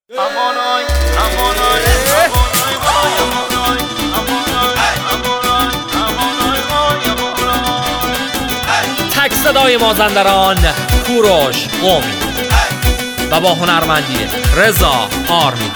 تک صدای مازندران کوروش قومی و با هنرمندی رضا آرمین.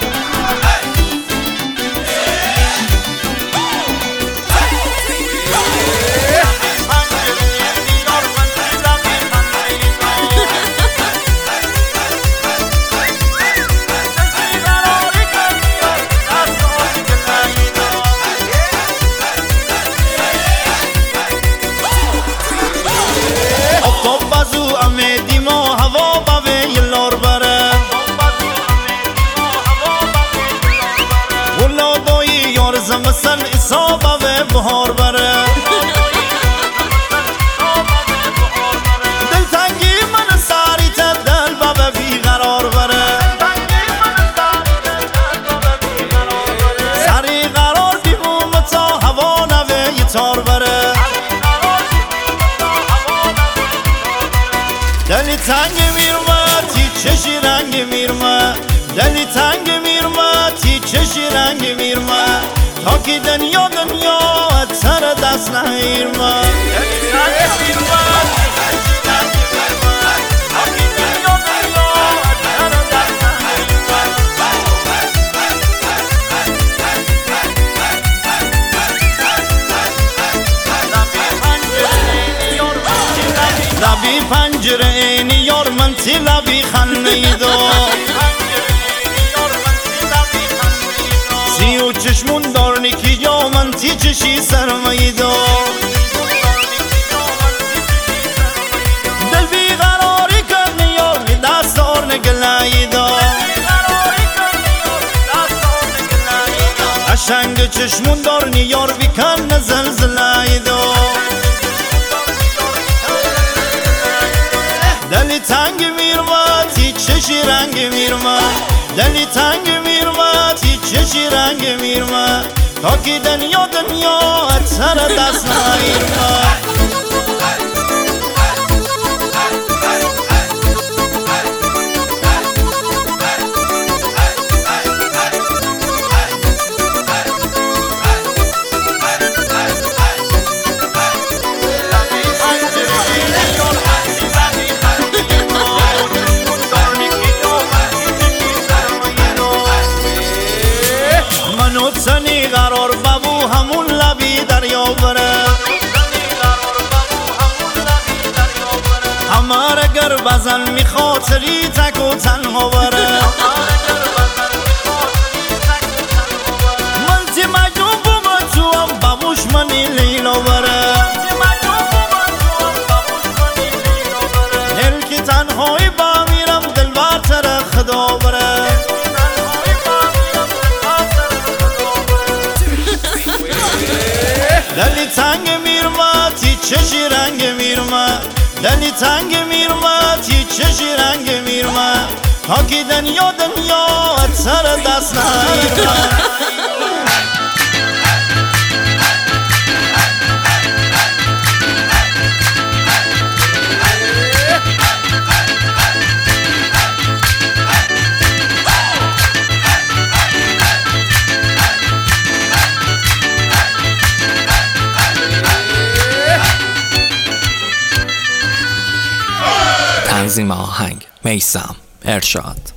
زمستان اصابه و بهار بره دلتنگی من ساری تا دل بابه بیقرار بره سری قرار بیموم تا هوا نوه یتار بره دلی تنگ میرمه تی چشی رنگ میرمه دلی تنگ میرمه تی چشی رنگ میرمه تا که دنیا سر دست نهیرمه لبی پنجره این یار من تی لبی خنیدو سی و چشمون دارنی که یا من تی چشی سرمایدو دل بیقراری کنی یار می دست دار نگلایدو اشنگ چشمون دارنی یار بیکن زلزلایدو دلی تنگ میرمه تی چشی رنگ میرمه دلی تنگ میرمه تی چشی رنگ میرمه تا که دنیا سر دست نهیرمه سنی قرار بابو همون لبی دریا بره همار اگر بزن می خاطری تک و تنها بره من تی مجنون بوم تو هم بابوش منی لیلا بره دل که تنهایی با میرم دل برتر خدا بره دلی تنگ میرمه تی چشی رنگ میرمه دلی تنگ میرمه تی چشی رنگ میرمه تا که دنیا سر دست نهیرمه تنظیم آهنگ میثم ارشاد.